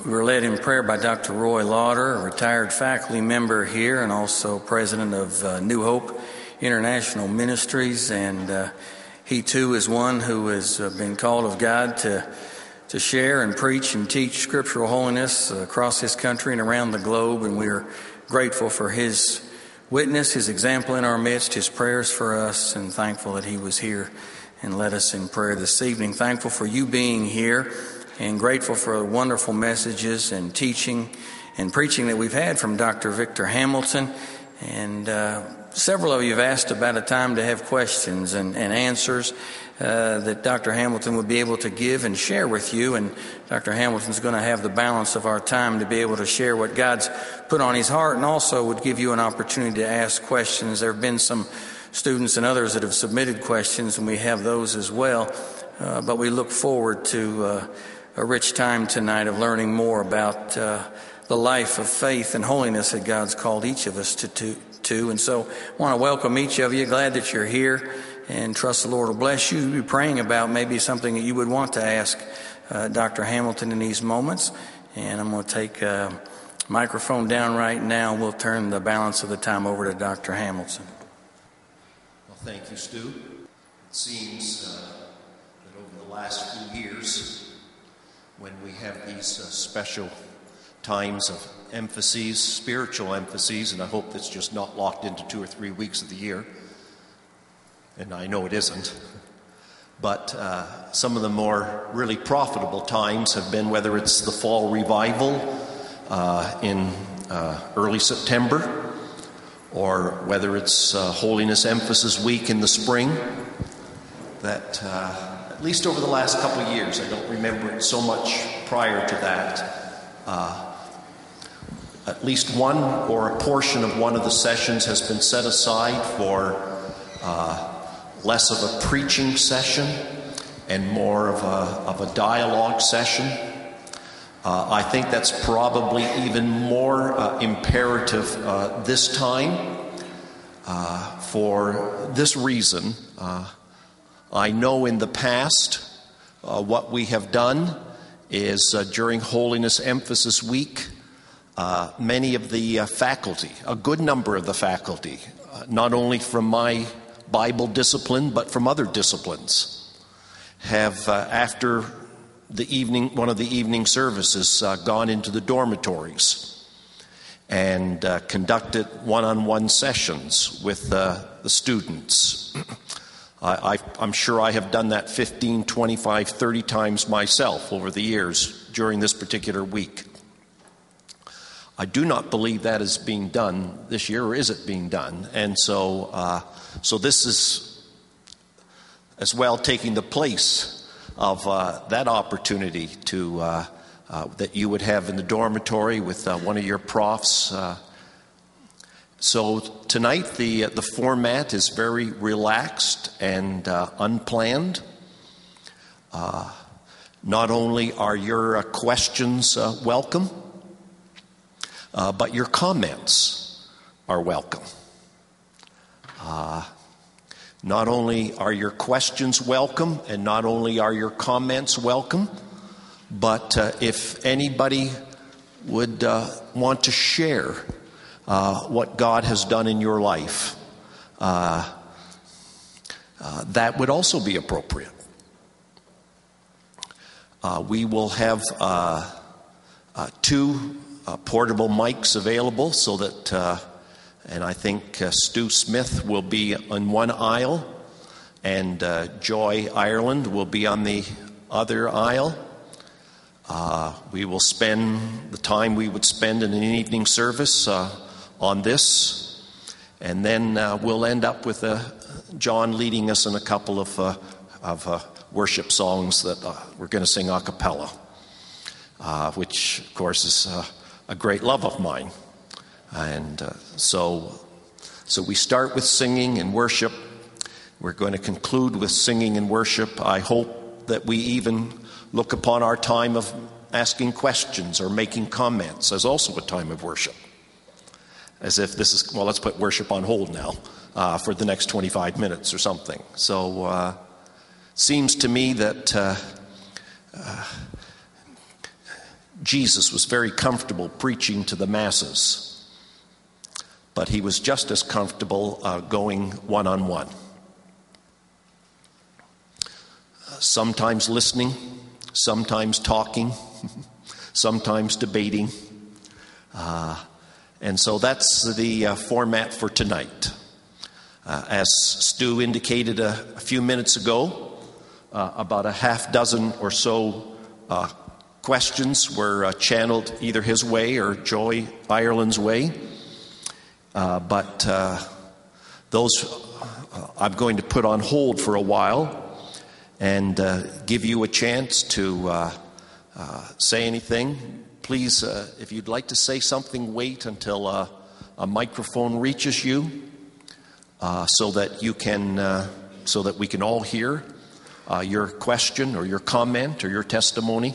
We were led in prayer by Dr. Roy Lauder, a retired faculty member here and also president of New Hope International Ministries. And he too is one who has been called of God to share and preach and teach scriptural holiness across his country and around the globe. And we are grateful for his witness, his example in our midst, his prayers for us, and thankful that he was here and led us in prayer this evening. Thankful for you being here, and grateful for the wonderful messages and teaching and preaching that we've had from Dr. Victor Hamilton. And several of you have asked about a time to have questions and answers that Dr. Hamilton would be able to give and share with you. And Dr. Hamilton's going to have the balance of our time to be able to share what God's put on his heart, and also would give you an opportunity to ask questions. There have been some students and others that have submitted questions, and we have those as well. But we look forward to a rich time tonight of learning more about the life of faith and holiness that God's called each of us to. And so I want to welcome each of you. Glad that you're here, and trust the Lord will bless you. Be praying about maybe something that you would want to ask Dr. Hamilton in these moments. And I'm going to take a microphone down right now. We'll turn the balance of the time over to Dr. Hamilton. Well, thank you, Stu. It seems that over the last few years, when we have these special times of emphases, spiritual emphases, and I hope that's just not locked into 2 or 3 weeks of the year, and I know it isn't, but some of the more really profitable times have been whether it's the fall revival in early September, or whether it's Holiness Emphasis Week in the spring, that at least over the last couple of years, I don't remember it so much prior to that, at least one or a portion of one of the sessions has been set aside for less of a preaching session and more of a dialogue session. I think that's probably even more imperative this time for this reason. I know in the past what we have done is during Holiness Emphasis Week, many of the faculty, a good number of the faculty, not only from my Bible discipline but from other disciplines, have after the evening, one of the evening services, gone into the dormitories and conducted one-on-one sessions with the students. I'm sure I have done that 15, 25, 30 times myself over the years during this particular week. I do not believe that is being done this year, or is it being done? And so this is as well taking the place of that opportunity to that you would have in the dormitory with one of your profs. So tonight the format is very relaxed and unplanned. Not only are your questions welcome, but your comments are welcome. Not only are your questions welcome, and not only are your comments welcome, but if anybody would want to share what God has done in your life, that would also be appropriate. We will have 2 portable mics available so that, and I think Stu Smith will be on one aisle, and Joy Ireland will be on the other aisle. We will spend the time we would spend in an evening service on this, and then we'll end up with John leading us in a couple of worship songs that we're going to sing a cappella, which of course is a great love of mine. And so we start with singing and worship. We're going to conclude with singing and worship. I hope that we even look upon our time of asking questions or making comments as also a time of worship. As if this is, well, let's put worship on hold now for the next 25 minutes or something. So seems to me that Jesus was very comfortable preaching to the masses, but he was just as comfortable going one-on-one. Sometimes listening, sometimes talking, sometimes debating. And so that's the format for tonight. As Stu indicated a few minutes ago, about a half dozen or so questions were channeled either his way or Joy Ireland's way. But those I'm going to put on hold for a while and give you a chance to say anything. Please, if you'd like to say something, wait until a microphone reaches you, so that we can all hear your question or your comment or your testimony.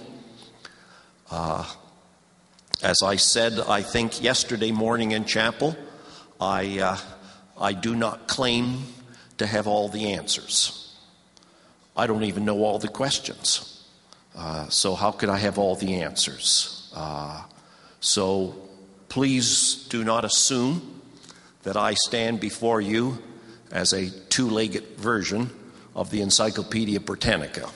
As I said, I think yesterday morning in chapel, I do not claim to have all the answers. I don't even know all the questions. So how could I have all the answers? So please do not assume that I stand before you as a two-legged version of the Encyclopedia Britannica.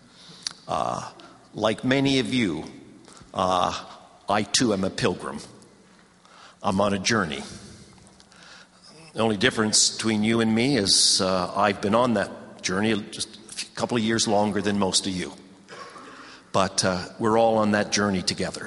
Like many of you, I too am a pilgrim. I'm on a journey. The only difference between you and me is I've been on that journey just a couple of years longer than most of you. But we're all on that journey together.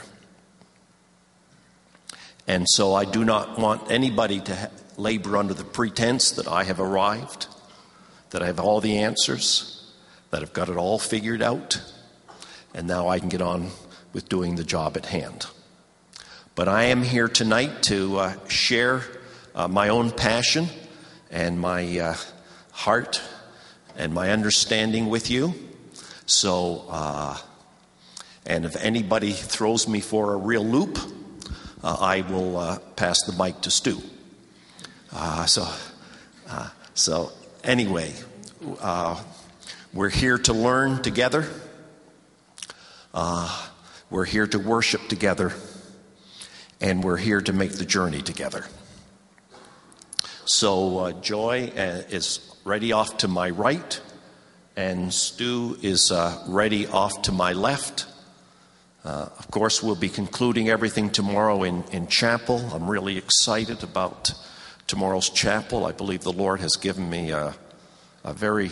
And so I do not want anybody to labor under the pretense that I have arrived, that I have all the answers, that I've got it all figured out, and now I can get on with doing the job at hand. But I am here tonight to share my own passion and my heart and my understanding with you. So, and if anybody throws me for a real loop, I will pass the mic to Stu. So anyway, we're here to learn together. We're here to worship together. And we're here to make the journey together. So Joy is ready off to my right, and Stu is ready off to my left. Of course, we'll be concluding everything tomorrow in chapel. I'm really excited about tomorrow's chapel. I believe the Lord has given me a very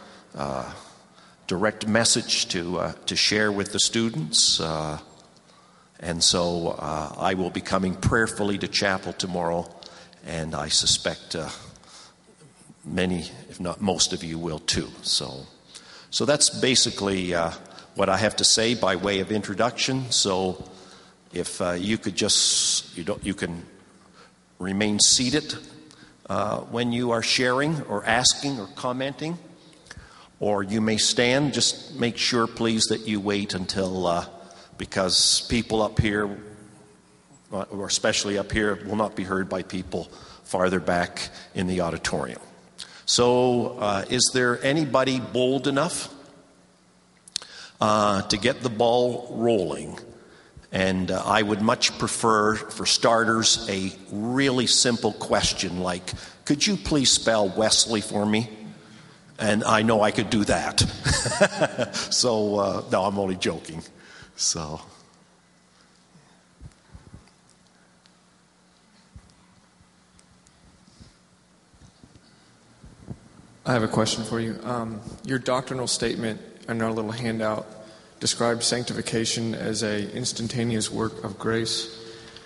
direct message to share with the students. And so I will be coming prayerfully to chapel tomorrow, and I suspect many, if not most of you will too. So that's basically what I have to say by way of introduction. So if you could you can remain seated when you are sharing or asking or commenting, or you may stand. Just make sure, please, that you wait until, because people up here, or especially up here, will not be heard by people farther back in the auditorium. So is there anybody bold enough to get the ball rolling? And I would much prefer, for starters, a really simple question like, could you please spell Wesley for me? And I know I could do that. So, no, I'm only joking. So. I have a question for you. Your doctrinal statement in our little handout described sanctification as an instantaneous work of grace.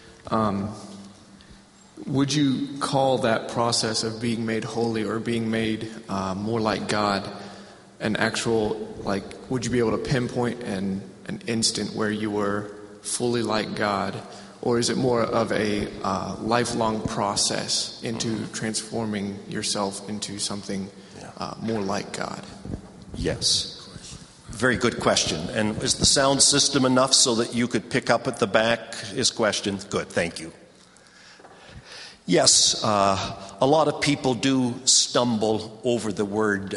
Would you call that process of being made holy or being made more like God an actual, like, would you be able to pinpoint an instant where you were fully like God? Or is it more of a lifelong process into transforming yourself into something more like God? Yes. Very good question. And is the sound system enough so that you could pick up at the back his question? Good, thank you. Yes, a lot of people do stumble over the word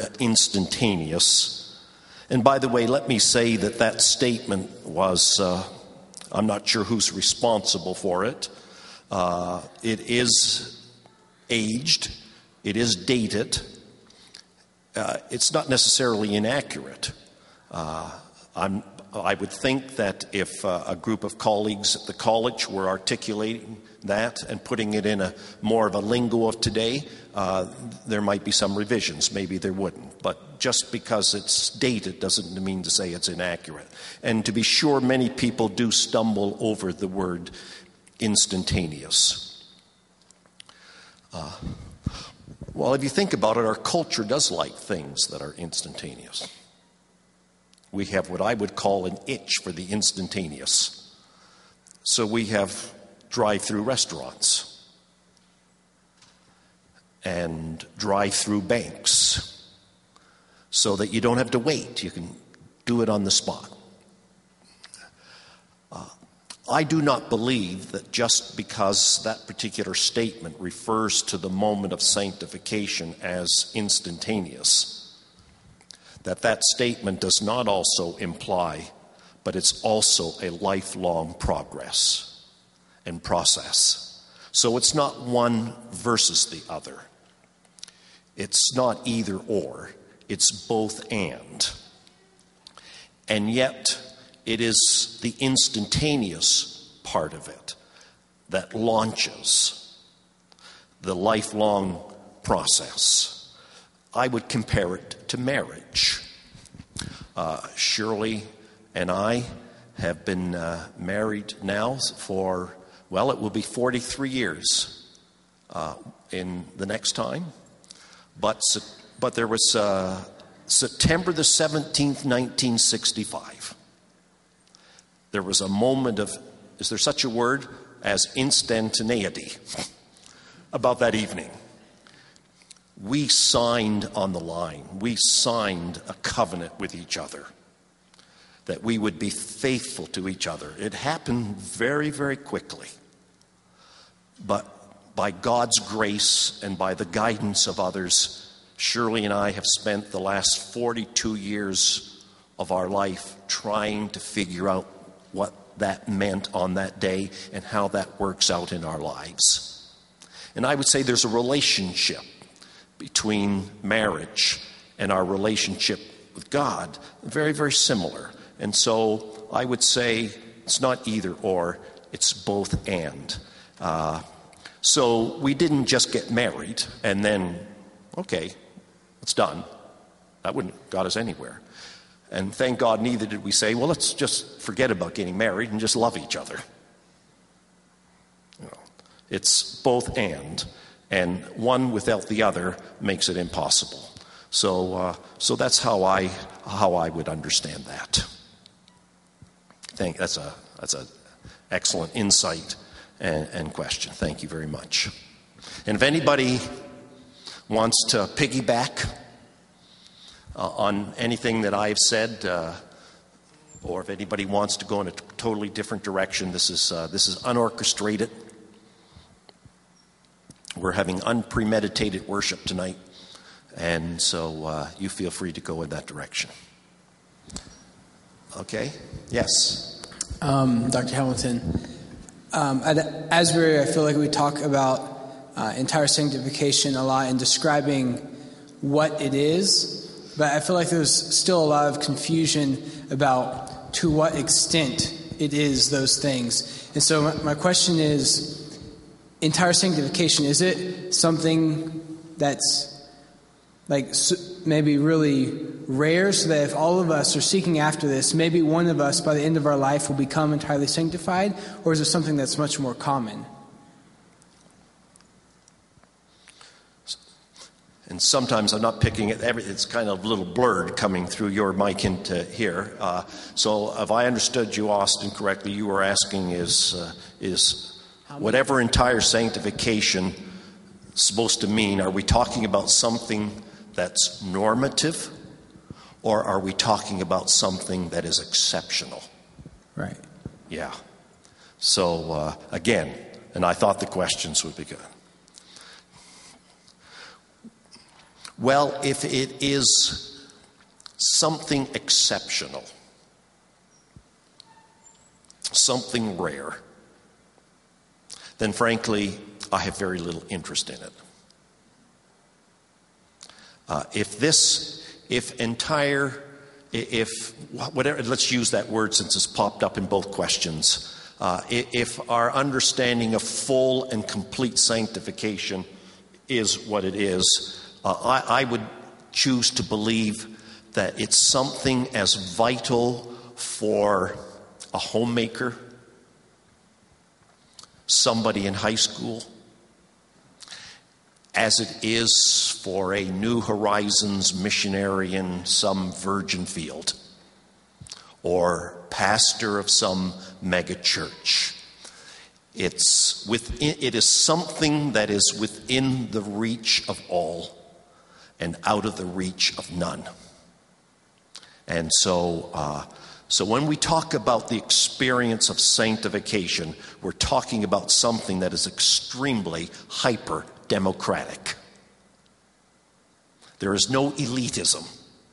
instantaneous. And by the way, let me say that statement was I'm not sure who's responsible for it. It is aged. It is dated. It's not necessarily inaccurate. I would think that if a group of colleagues at the college were articulating that and putting it in a more of a lingo of today, there might be some revisions. Maybe there wouldn't. But just because it's dated doesn't mean to say it's inaccurate. And to be sure, many people do stumble over the word instantaneous. Well, if you think about it, our culture does like things that are instantaneous. We have what I would call an itch for the instantaneous. So we have drive-through restaurants and drive-through banks so that you don't have to wait. You can do it on the spot. I do not believe that just because that particular statement refers to the moment of sanctification as instantaneous, that statement does not also imply, but it's also a lifelong progress and process. So it's not one versus the other. It's not either or. It's both and. And yet, it is the instantaneous part of it that launches the lifelong process. I would compare it to marriage. Shirley and I have been married now for, well, it will be 43 years in the next time. But there was September the 17th, 1965. There was a moment of, is there such a word as instantaneity about that evening? We signed on the line. We signed a covenant with each other that we would be faithful to each other. It happened very, very quickly. But by God's grace and by the guidance of others, Shirley and I have spent the last 42 years of our life trying to figure out what that meant on that day and how that works out in our lives. And I would say there's a relationship between marriage and our relationship with God, very, very similar. And so I would say it's not either or, it's both and. So we didn't just get married and then, okay, it's done. That wouldn't have got us anywhere. And thank God neither did we say, well, let's just forget about getting married and just love each other. You know, it's both and one without the other makes it impossible. So that's how I would understand that. That's a excellent insight and question. Thank you very much. And if anybody wants to piggyback on anything that I've said, or if anybody wants to go in a totally different direction, this is unorchestrated. We're having unpremeditated worship tonight, and so you feel free to go in that direction. Okay? Yes? Dr. Hamilton, at Asbury, I feel like we talk about entire sanctification a lot and describing what it is, but I feel like there's still a lot of confusion about to what extent it is those things. And so my question is, entire sanctification, is it something that's like maybe really rare, so that if all of us are seeking after this, maybe one of us by the end of our life will become entirely sanctified, or is it something that's much more common? And sometimes I'm not picking it. It's kind of a little blurred coming through your mic into here. So if I understood you, Austin, correctly, you were asking is whatever entire sanctification is supposed to mean, are we talking about something that's normative, or are we talking about something that is exceptional? Right. Yeah. So again, and I thought the questions would be good. Well, if it is something exceptional, something rare, then frankly, I have very little interest in it. Let's use that word since it's popped up in both questions. If our understanding of full and complete sanctification is what it is, I would choose to believe that it's something as vital for a homemaker, somebody in high school, as it is for a New Horizons missionary in some virgin field or pastor of some mega church. It is something that is within the reach of all and out of the reach of none. And so when we talk about the experience of sanctification, we're talking about something that is extremely hyper-democratic. There is no elitism.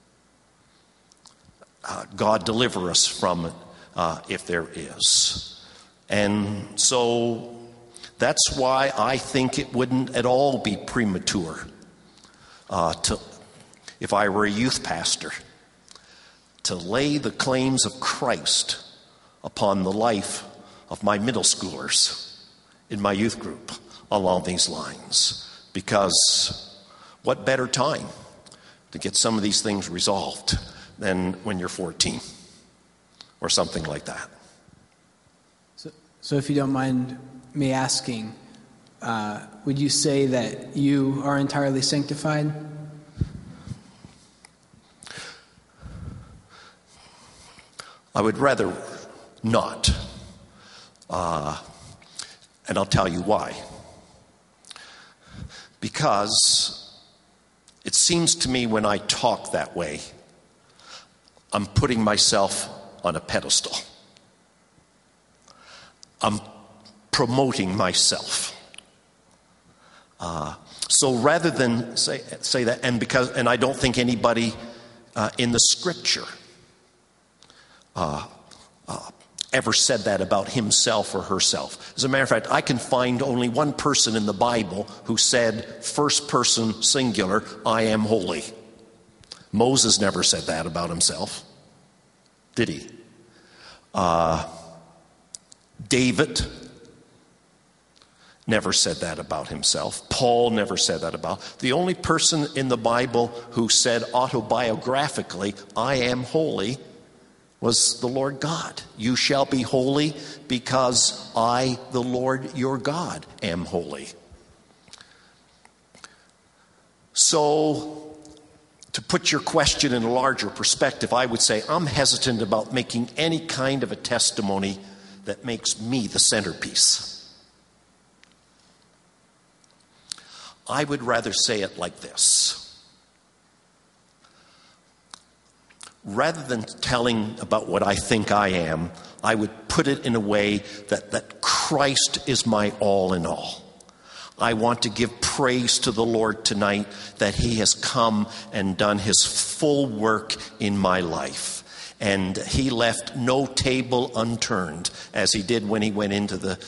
God deliver us from it if there is. And so that's why I think it wouldn't at all be premature if I were a youth pastor, to lay the claims of Christ upon the life of my middle schoolers in my youth group along these lines. Because what better time to get some of these things resolved than when you're 14 or something like that. So if you don't mind me asking, would you say that you are entirely sanctified? I would rather not. And I'll tell you why. Because it seems to me when I talk that way, I'm putting myself on a pedestal. I'm promoting myself. So rather than say that, and I don't think anybody in the Scripture ever said that about himself or herself. As a matter of fact, I can find only one person in the Bible who said, first person singular, I am holy. Moses never said that about himself, did he? David never said that about himself. Paul never said that about. The only person in the Bible who said autobiographically, I am holy, was the Lord God. You shall be holy because I, the Lord your God, am holy. So, to put your question in a larger perspective, I would say I'm hesitant about making any kind of a testimony that makes me the centerpiece. I would rather say it like this. Rather than telling about what I think I am, I would put it in a way that Christ is my all in all. I want to give praise to the Lord tonight that He has come and done His full work in my life. And He left no table unturned, as He did when He went into the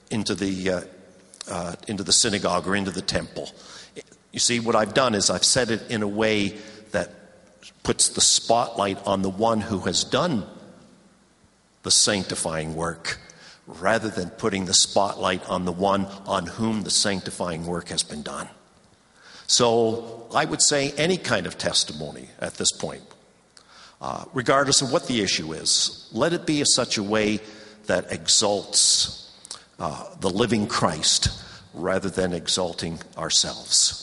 synagogue or into the temple. You see, what I've done is I've said it in a way that puts the spotlight on the one who has done the sanctifying work, rather than putting the spotlight on the one on whom the sanctifying work has been done. So I would say any kind of testimony at this point, regardless of what the issue is, let it be in such a way that exalts the living Christ rather than exalting ourselves.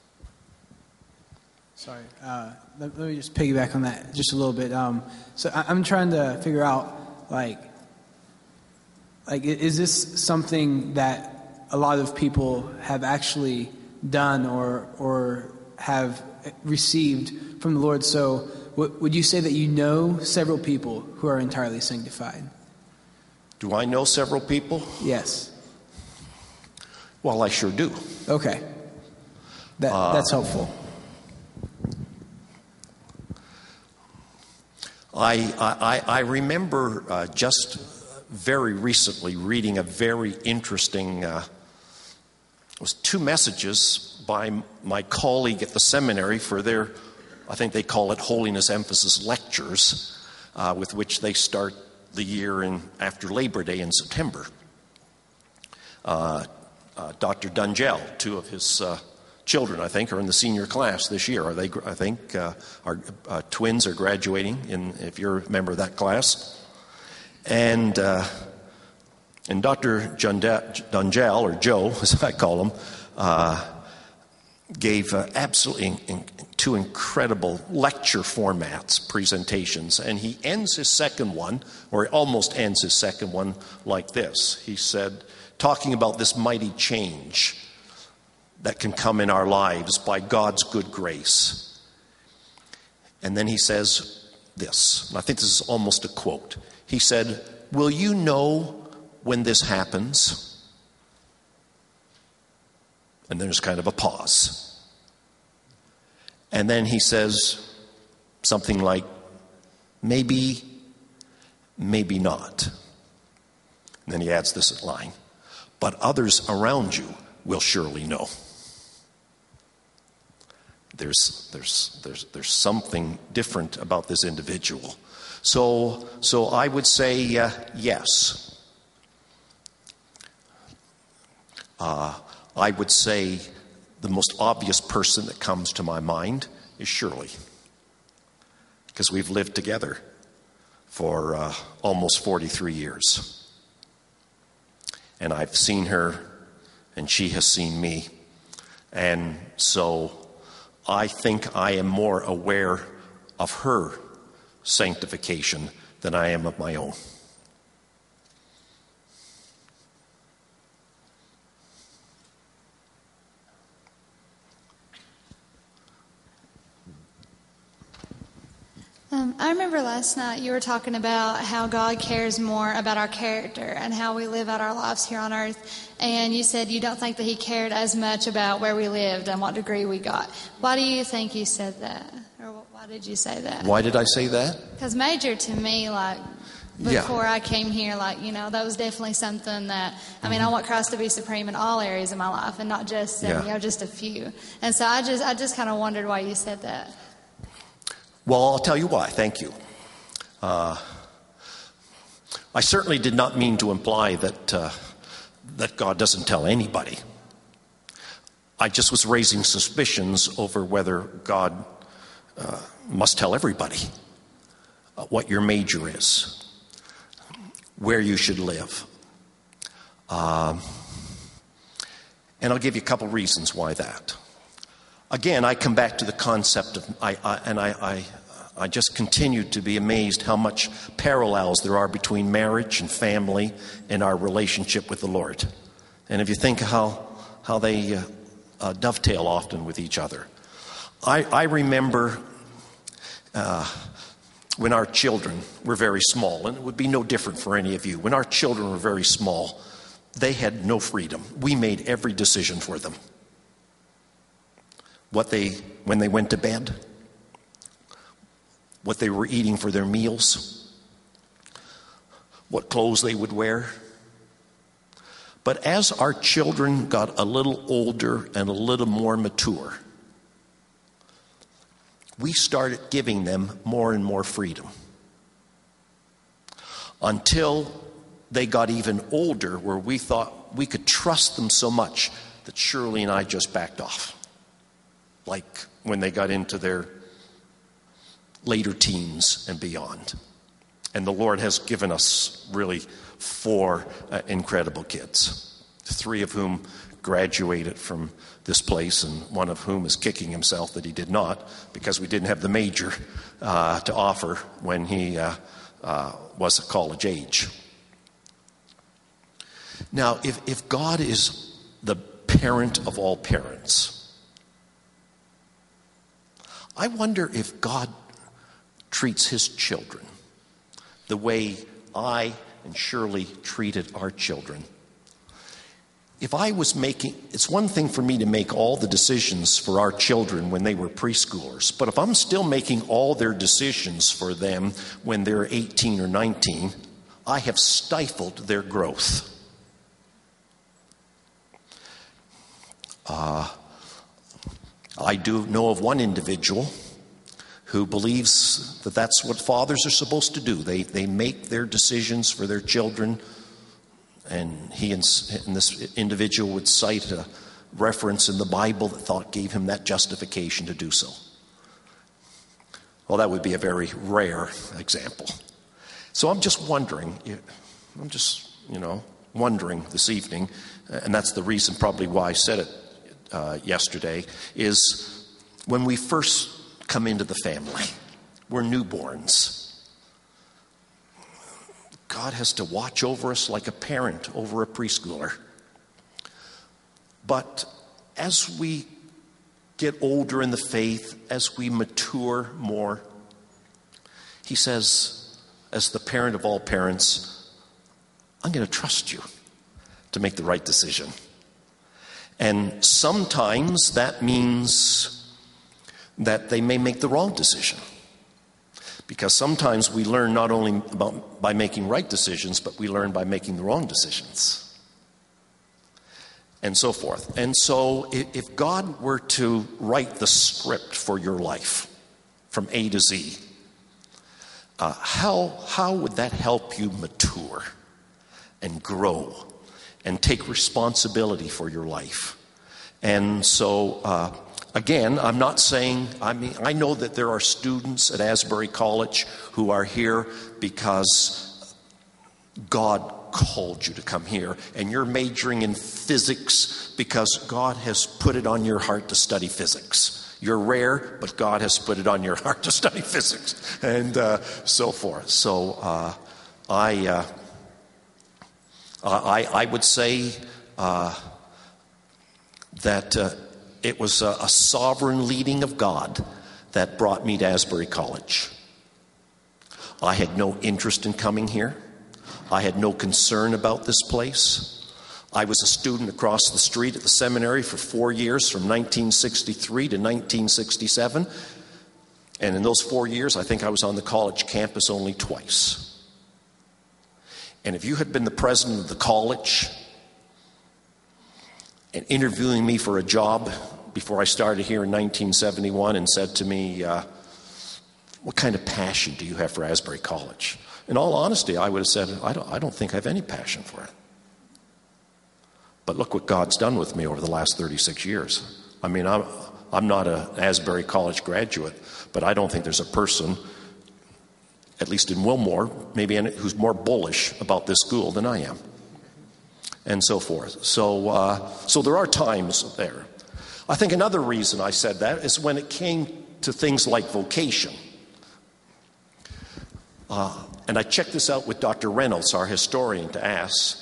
Sorry, let me just piggyback on that just a little bit. So I'm trying to figure out, like, is this something that a lot of people have actually done or have received from the Lord? So would you say that you know several people who are entirely sanctified? Do I know several people? Yes. Well, I sure do. Okay. That's helpful. I remember just very recently reading a very interesting, it was 2 messages by my colleague at the seminary for their, I think they call it Holiness Emphasis Lectures, with which they start the year after Labor Day in September. Dr. Dungell, 2 of his children, I think, are in the senior class this year. They, I think, our twins are graduating, if you're a member of that class. And Dr. Dungell, or Joe, as I call him, gave absolutely 2 incredible lecture formats, presentations. And he ends his second one, or he almost ends his second one, like this. He said, talking about this mighty change that can come in our lives by God's good grace. And then he says this, and I think this is almost a quote. He said, will you know when this happens? And there's kind of a pause. And then he says something like, maybe, maybe not. And then he adds this line, but others around you will surely know. There's something different about this individual. So I would say yes. I would say the most obvious person that comes to my mind is Shirley, because we've lived together for almost 43 years. And I've seen her, and she has seen me. And so I think I am more aware of her sanctification than I am of my own. I remember last night you were talking about how God cares more about our character and how we live out our lives here on earth. And you said you don't think that he cared as much about where we lived and what degree we got. Why do you think you said that? Or why did you say that? Why did I say that? Because major to me, like, before I came here, like, you know, that was definitely something that, I mean, I want Christ to be supreme in all areas of my life and not just, you know, just a few. And so I just kind of wondered why you said that. Well, I'll tell you why. Thank you. I certainly did not mean to imply that God doesn't tell anybody. I just was raising suspicions over whether God must tell everybody what your major is, where you should live. And I'll give you a couple reasons why that. Again, I come back to the concept of, I just continue to be amazed how much parallels there are between marriage and family and our relationship with the Lord. And if you think how they dovetail often with each other. I remember when our children were very small, and it would be no different for any of you. When our children were very small, they had no freedom. We made every decision for them. When they went to bed, what they were eating for their meals, what clothes they would wear. But as our children got a little older and a little more mature, we started giving them more and more freedom until they got even older, where we thought we could trust them so much that Shirley and I just backed off. Like when they got into their later teens and beyond. And the Lord has given us really 4 incredible kids, 3 of whom graduated from this place, and one of whom is kicking himself that he did not, because we didn't have the major to offer when he was at college age. Now, if God is the parent of all parents, I wonder if God treats his children the way I and Shirley treated our children. If I was it's one thing for me to make all the decisions for our children when they were preschoolers, but if I'm still making all their decisions for them when they're 18 or 19, I have stifled their growth. I do know of one individual who believes that that's what fathers are supposed to do. They make their decisions for their children, and this individual would cite a reference in the Bible that gave him that justification to do so. Well, that would be a very rare example. So I'm just wondering, wondering this evening, and that's the reason probably why I said it yesterday, is when we first come into the family, we're newborns. God has to watch over us like a parent over a preschooler. But as we get older in the faith, as we mature more, he says, as the parent of all parents, I'm going to trust you to make the right decision. And sometimes that means that they may make the wrong decision. Because sometimes we learn not only by making right decisions, but we learn by making the wrong decisions. And so forth. And so if God were to write the script for your life from A to Z, how would that help you mature and grow and take responsibility for your life? And so, again, I'm not saying, I know that there are students at Asbury College who are here because God called you to come here, and you're majoring in physics because God has put it on your heart to study physics. You're rare, but God has put it on your heart to study physics, and so forth. So I would say that it was a sovereign leading of God that brought me to Asbury College. I had no interest in coming here. I had no concern about this place. I was a student across the street at the seminary for 4 years, from 1963 to 1967. And in those 4 years, I think I was on the college campus only twice. And if you had been the president of the college and interviewing me for a job before I started here in 1971 and said to me, what kind of passion do you have for Asbury College? In all honesty, I would have said, I don't think I have any passion for it. But look what God's done with me over the last 36 years. I mean, I'm not an Asbury College graduate, but I don't think there's a person, at least in Wilmore, maybe who's more bullish about this school than I am. And so forth. So there are times there. I think another reason I said that is when it came to things like vocation. And I checked this out with Dr. Reynolds, our historian, to ask,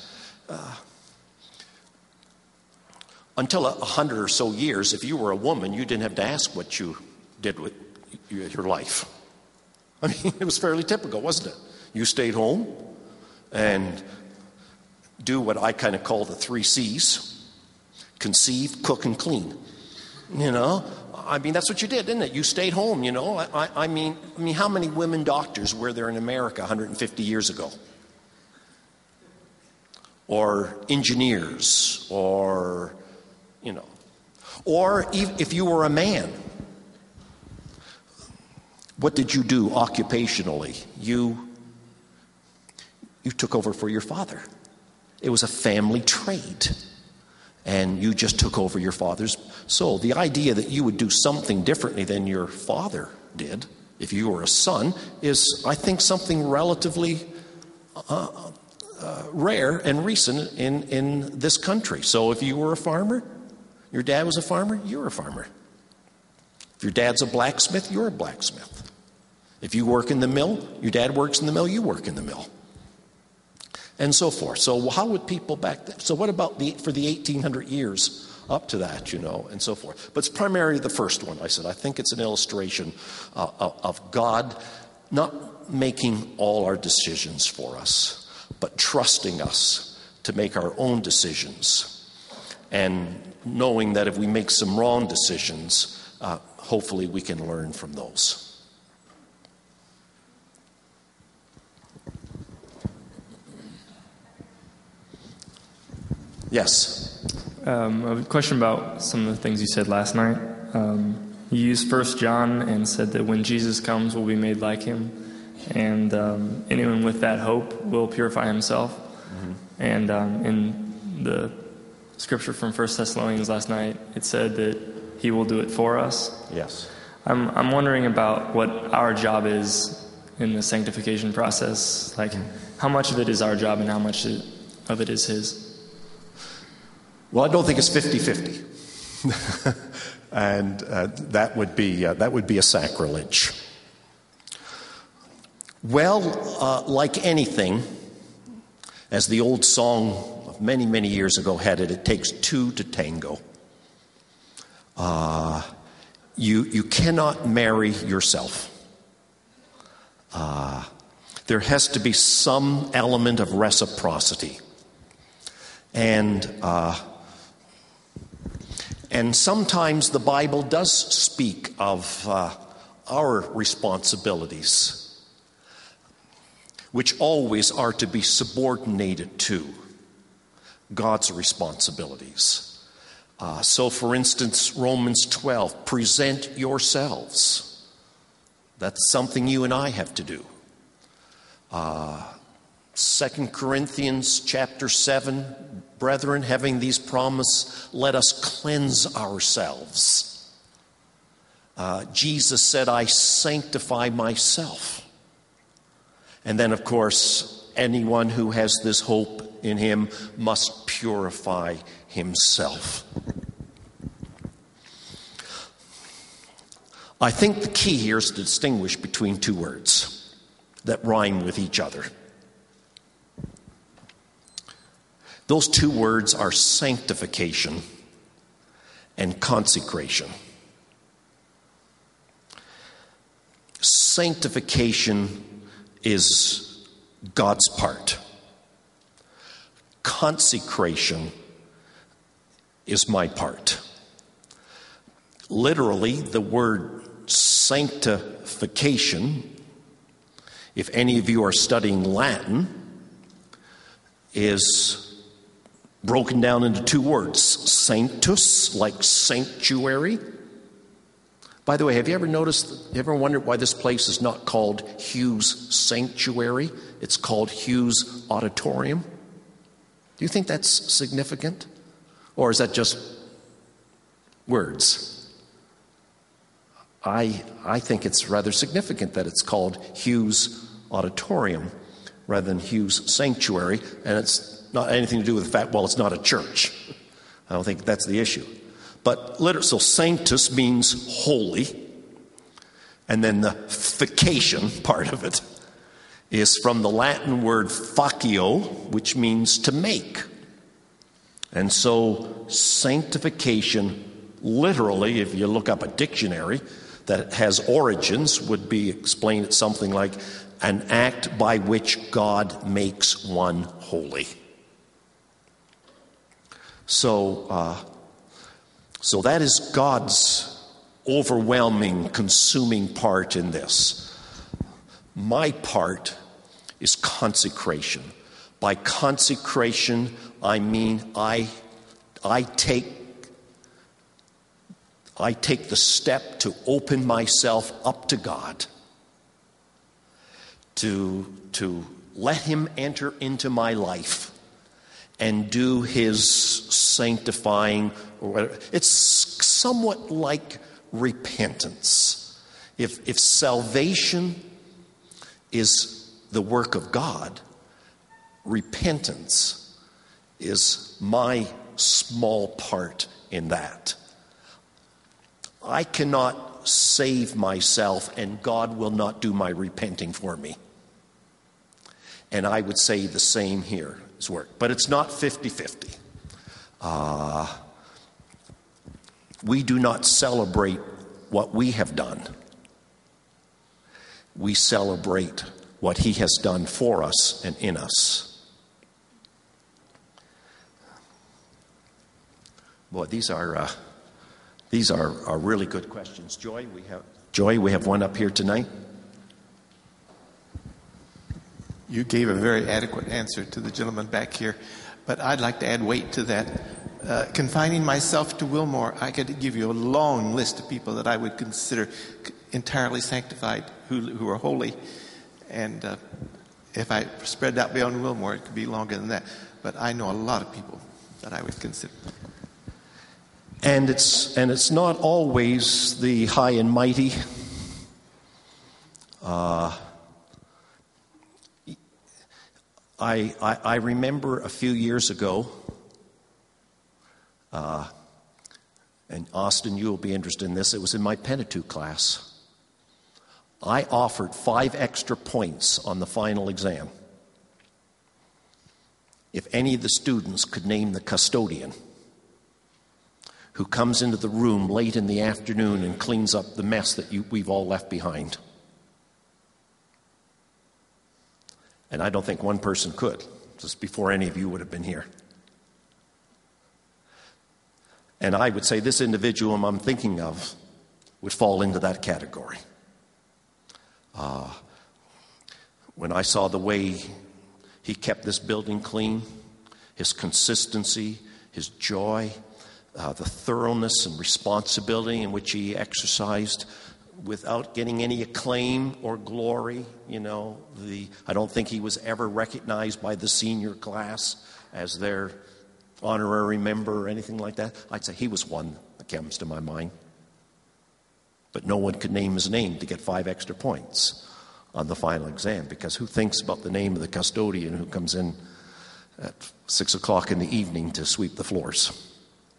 until 100 or so years, if you were a woman, you didn't have to ask what you did with your life. I mean, it was fairly typical, wasn't it? You stayed home and do what I kind of call the 3 C's: conceive, cook, and clean. You know, I mean, that's what you did, didn't it? You stayed home, you know. I mean, how many women doctors were there in America 150 years ago? Or engineers, or, you know. Or if you were a man, what did you do occupationally? You took over for your father. It was a family trade. And you just took over your father's soul. The idea that you would do something differently than your father did, if you were a son, is, I think, something relatively rare and recent in this country. So if you were a farmer, your dad was a farmer, you're a farmer. If your dad's a blacksmith, you're a blacksmith. If you work in the mill, your dad works in the mill, you work in the mill. And so forth. So how would people back then? So what about for the 1800 years up to that, you know, and so forth? But it's primarily the first one, I said. I think it's an illustration of God not making all our decisions for us, but trusting us to make our own decisions. And knowing that if we make some wrong decisions, hopefully we can learn from those. Yes. A question about some of the things you said last night. You used 1 John and said that when Jesus comes, we'll be made like him. And anyone with that hope will purify himself. Mm-hmm. And in the scripture from 1 Thessalonians last night, it said that he will do it for us. Yes. I'm wondering about what our job is in the sanctification process. Like, how much of it is our job and how much of it is his? Well, I don't think it's 50-50. And that would be a sacrilege. Well, like anything, as the old song of many, many years ago had it, it takes two to tango. You cannot marry yourself. There has to be some element of reciprocity. And sometimes the Bible does speak of our responsibilities, which always are to be subordinated to God's responsibilities. So, for instance, Romans 12, present yourselves. That's something you and I have to do. 2 Corinthians chapter 7, brethren, having these promises, let us cleanse ourselves. Jesus said, I sanctify myself. And then, of course, anyone who has this hope in him must purify himself. I think the key here is to distinguish between two words that rhyme with each other. Those two words are sanctification and consecration. Sanctification is God's part. Consecration is my part. Literally, the word sanctification, if any of you are studying Latin, is broken down into two words. Sanctus, like sanctuary. By the way, have you ever wondered why this place is not called Hughes Sanctuary? It's called Hughes Auditorium. Do you think that's significant? Or is that just words? I think it's rather significant that it's called Hughes Auditorium rather than Hughes Sanctuary, and it's not anything to do with the fact, well, it's not a church. I don't think that's the issue. But so sanctus means holy, and then the fication part of it is from the Latin word facio, which means to make. And so sanctification, literally, if you look up a dictionary that has origins, would be explained as something like an act by which God makes one holy. So that is God's overwhelming, consuming part in this. My part is consecration. By consecration, I mean I take the step to open myself up to God, to let him enter into my life and do his sanctifying or whatever. It's somewhat like repentance. If salvation is the work of God, repentance is my small part in that. I cannot save myself, and God will not do my repenting for me. And I would say the same here is work. But it's not 50-50. We do not celebrate what we have done. We celebrate what he has done for us and in us. Boy, these are really good questions. Joy, we have one up here tonight. You gave a very adequate answer to the gentleman back here. But I'd like to add weight to that. Confining myself to Wilmore, I could give you a long list of people that I would consider entirely sanctified, who are holy. And if I spread that beyond Wilmore, it could be longer than that. But I know a lot of people that I would consider. And it's not always the high and mighty. I remember a few years ago, and Austin, you will be interested in this. It was in my Pentateuch class. I offered 5 extra points on the final exam if any of the students could name the custodian who comes into the room late in the afternoon and cleans up the mess that we've all left behind. And I don't think one person could, just before any of you would have been here. And I would say this individual I'm thinking of would fall into that category. When I saw the way he kept this building clean, his consistency, his joy, the thoroughness and responsibility in which he exercised without getting any acclaim or glory, I don't think he was ever recognized by the senior class as their honorary member or anything like that. I'd say he was one that comes to my mind. But no one could name his name to get 5 extra points on the final exam, because who thinks about the name of the custodian who comes in at 6 o'clock in the evening to sweep the floors?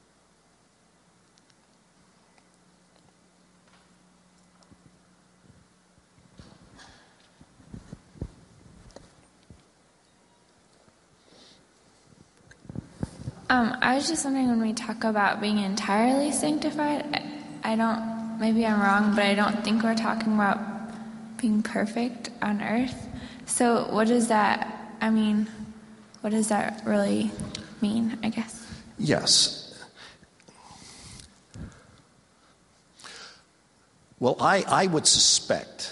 I was just wondering, when we talk about being entirely sanctified, maybe I'm wrong, but I don't think we're talking about being perfect on earth. So what does that really mean, I guess? Yes. Well, I would suspect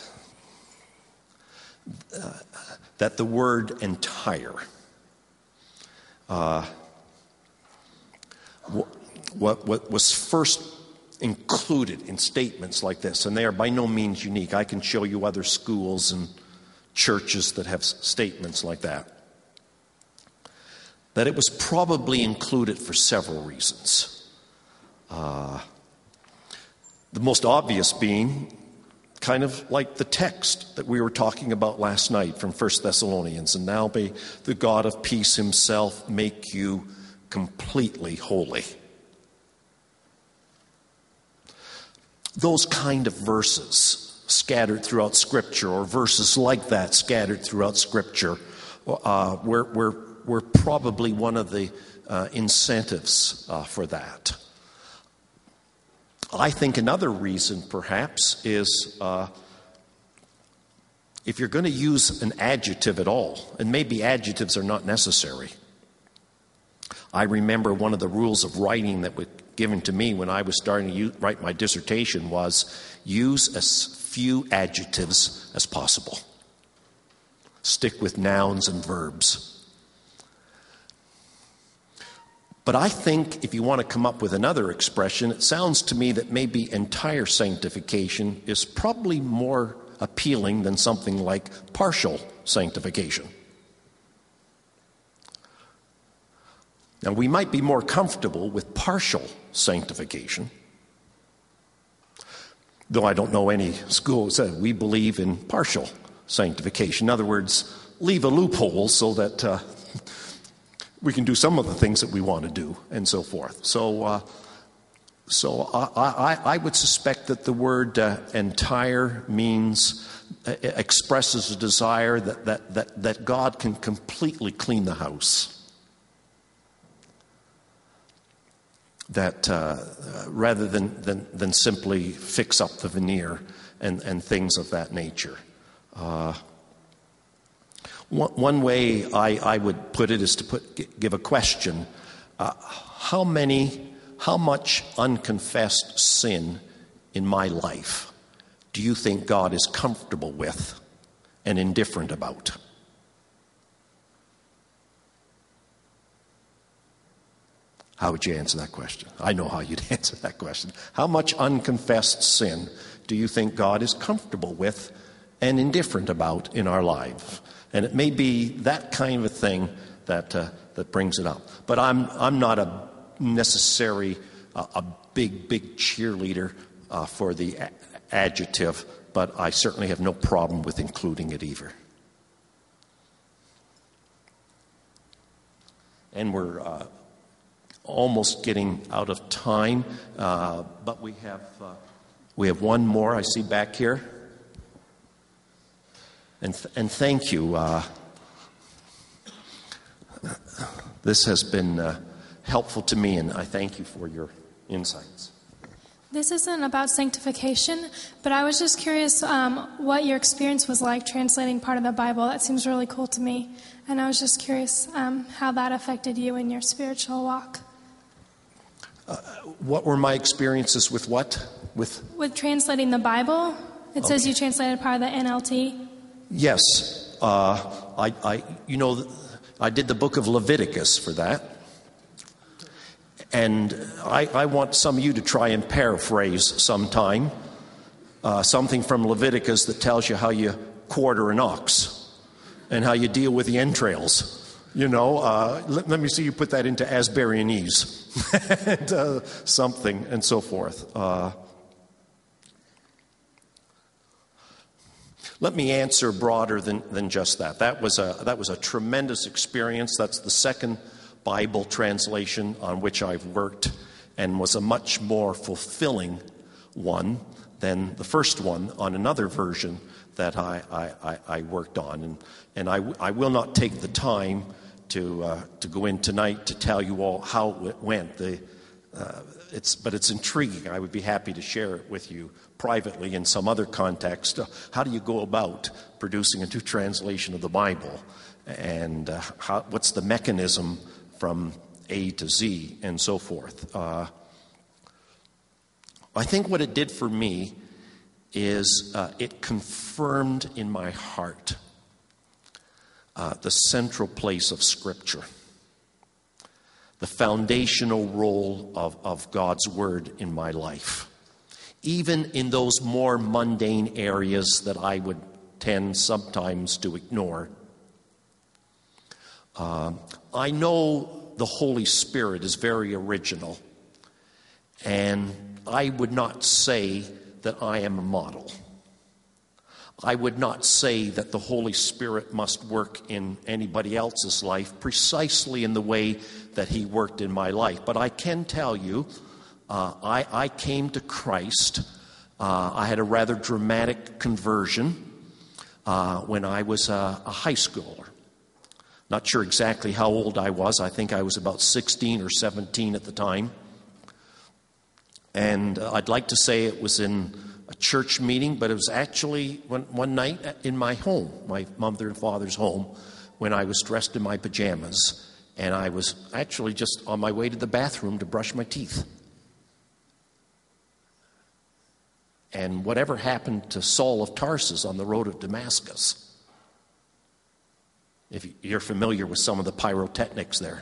that the word entire what was first included in statements like this, and they are by no means unique. I can show you other schools and churches that have statements like that. That it was probably included for several reasons. The most obvious being kind of like the text that we were talking about last night from 1 Thessalonians. And now may the God of peace himself make you completely holy. Those kind of verses scattered throughout Scripture, or verses like that scattered throughout Scripture, were probably one of the incentives for that. I think another reason, perhaps, is if you're going to use an adjective at all, and maybe adjectives are not necessary. I remember one of the rules of writing that was given to me when I was starting to write my dissertation was use as few adjectives as possible. Stick with nouns and verbs. But I think if you want to come up with another expression, it sounds to me that maybe entire sanctification is probably more appealing than something like partial sanctification. Now, we might be more comfortable with partial sanctification, though I don't know any school that said we believe in partial sanctification. In other words, leave a loophole so that we can do some of the things that we want to do, and so forth. So I would suspect that the word entire means expresses a desire that God can completely clean the house. That rather than simply fix up the veneer and things of that nature. One way I would put it is to give a question: how much unconfessed sin in my life do you think God is comfortable with and indifferent about? How would you answer that question? I know how you'd answer that question. How much unconfessed sin do you think God is comfortable with and indifferent about in our lives? And it may be that kind of a thing that brings it up. But I'm not a big cheerleader for the adjective, but I certainly have no problem with including it either. And we're almost getting out of time, but we have one more I see back here. And thank you. This has been helpful to me, and I thank you for your insights. This isn't about sanctification, but I was just curious what your experience was like translating part of the Bible. That seems really cool to me. And I was just curious how that affected you in your spiritual walk. What were my experiences with what? With translating the Bible? It says you translated part of the NLT. Yes. I did the book of Leviticus for that. And I want some of you to try and paraphrase sometime something from Leviticus that tells you how you quarter an ox and how you deal with the entrails. Let me see you put that into Assyrianese and something and so forth. Let me answer broader than just that. That was a tremendous experience. That's the second Bible translation on which I've worked, and was a much more fulfilling one than the first one on another version that I worked on. And I will not take the time to go in tonight to tell you all how it went. But it's intriguing. I would be happy to share it with you privately in some other context. How do you go about producing a new translation of the Bible? And what's the mechanism from A to Z and so forth? I think what it did for me is it confirmed in my heart the central place of Scripture, the foundational role of God's Word in my life, even in those more mundane areas that I would tend sometimes to ignore. I know the Holy Spirit is very original, and I would not say that I am a model. I would not say that the Holy Spirit must work in anybody else's life precisely in the way that He worked in my life. But I can tell you, I came to Christ. I had a rather dramatic conversion when I was a high schooler. Not sure exactly how old I was. I think I was about 16 or 17 at the time. And I'd like to say it was in a church meeting, but it was actually one night in my home, my mother and father's home, when I was dressed in my pajamas. And I was actually just on my way to the bathroom to brush my teeth. And whatever happened to Saul of Tarsus on the road of Damascus? If you're familiar with some of the pyrotechnics there,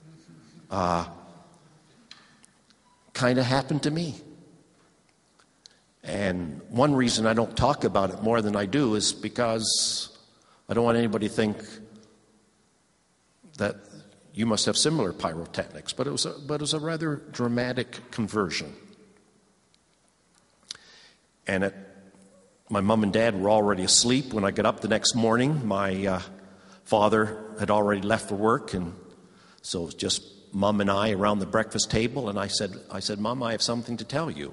kind of happened to me. And one reason I don't talk about it more than I do is because I don't want anybody to think that you must have similar pyrotechnics. But it was a rather dramatic conversion. And my mom and dad were already asleep when I got up the next morning. My father had already left for work, and so it was just Mom and I around the breakfast table. And I said, Mom, I have something to tell you.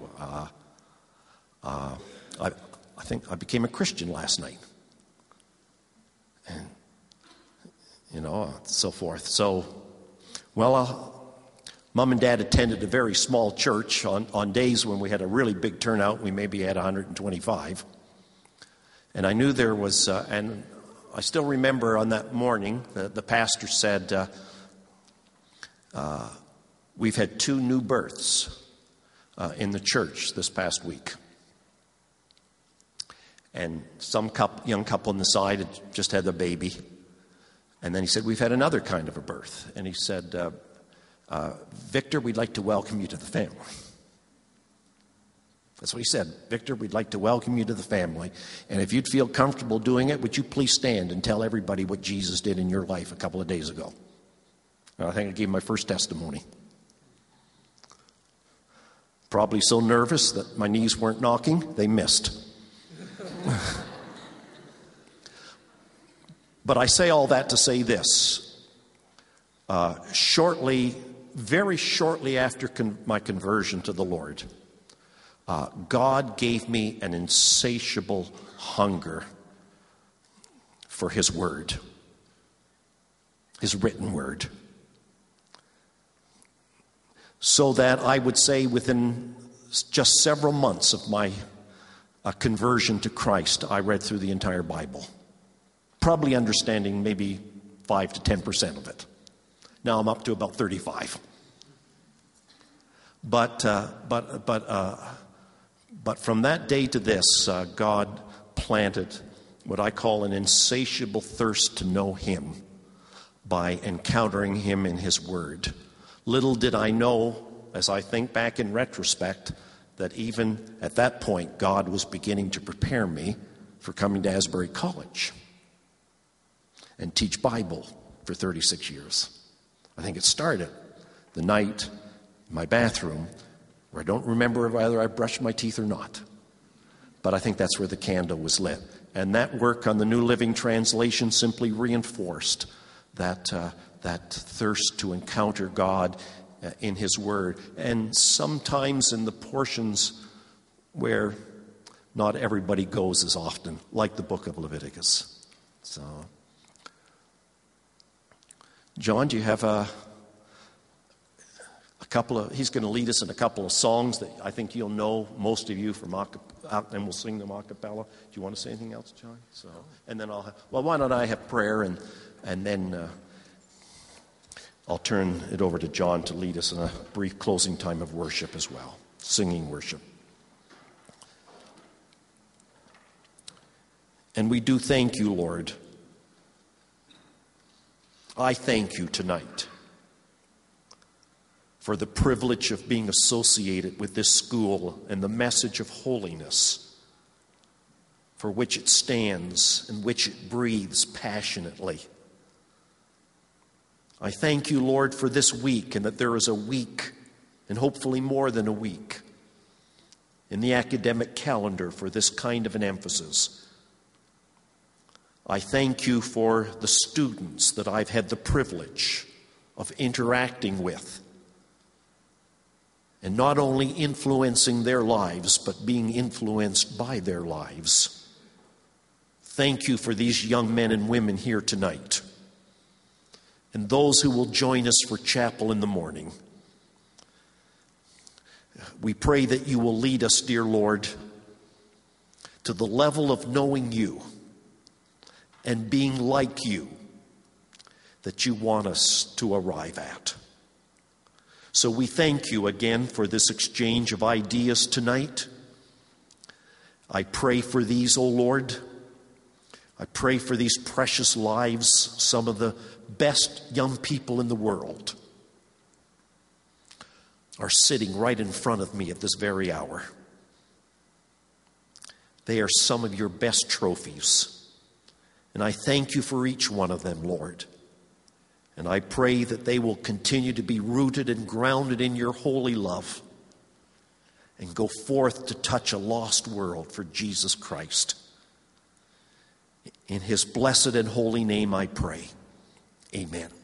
I think I became a Christian last night, and so forth. So, Mom and Dad attended a very small church. On days when we had a really big turnout, we maybe had 125. And I knew there was, and I still remember on that morning, the pastor said, we've had 2 new births in the church this past week. And some young couple on the side had just had a baby. And then he said, we've had another kind of a birth. And he said, Victor, we'd like to welcome you to the family. That's what he said. Victor, we'd like to welcome you to the family. And if you'd feel comfortable doing it, would you please stand and tell everybody what Jesus did in your life a couple of days ago? And I think I gave my first testimony. Probably so nervous that my knees weren't knocking, they missed. But I say all that to say this. Very shortly after my conversion to the Lord, God gave me an insatiable hunger for His Word, His written Word. So that I would say within just several months of my conversion to Christ, I read through the entire Bible, probably understanding maybe 5 to 10% of it. Now I'm up to about 35. But from that day to this, God planted what I call an insatiable thirst to know Him by encountering Him in His Word. Little did I know, as I think back in retrospect, that even at that point, God was beginning to prepare me for coming to Asbury College and teach Bible for 36 years. I think it started the night in my bathroom where I don't remember whether I brushed my teeth or not. But I think that's where the candle was lit. And that work on the New Living Translation simply reinforced that thirst to encounter God in His Word. And sometimes in the portions where not everybody goes as often, like the book of Leviticus. So, John, do you have a couple of, he's going to lead us in a couple of songs that I think you'll know, most of you, from and we'll sing them a cappella. Do you want to say anything else, John? So, and then why don't I have prayer, and then I'll turn it over to John to lead us in a brief closing time of worship as well, singing worship. And we do thank you, Lord. I thank you tonight for the privilege of being associated with this school and the message of holiness for which it stands and which it breathes passionately. I thank you, Lord, for this week, and that there is a week, and hopefully more than a week, in the academic calendar for this kind of an emphasis. I thank you for the students that I've had the privilege of interacting with, and not only influencing their lives, but being influenced by their lives. Thank you for these young men and women here tonight, and those who will join us for chapel in the morning. We pray that you will lead us, dear Lord, to the level of knowing you and being like you that you want us to arrive at. So we thank you again for this exchange of ideas tonight. I pray for these, O Lord. I pray for these precious lives, some of the best young people in the world are sitting right in front of me at this very hour. They are some of your best trophies. And I thank you for each one of them, Lord. And I pray that they will continue to be rooted and grounded in your holy love and go forth to touch a lost world for Jesus Christ. In His blessed and holy name I pray. Amen.